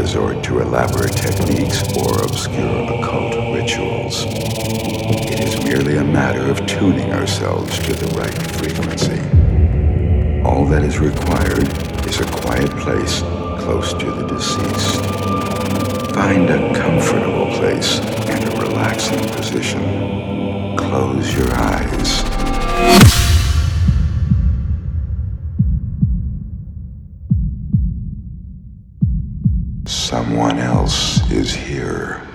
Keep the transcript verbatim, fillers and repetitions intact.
resort to elaborate techniques or obscure occult rituals. It is merely a matter of tuning ourselves to the right frequency. All that is required is a quiet place close to the deceased. Find a comfortable place and a relaxing position. Close your eyes. Someone else is here.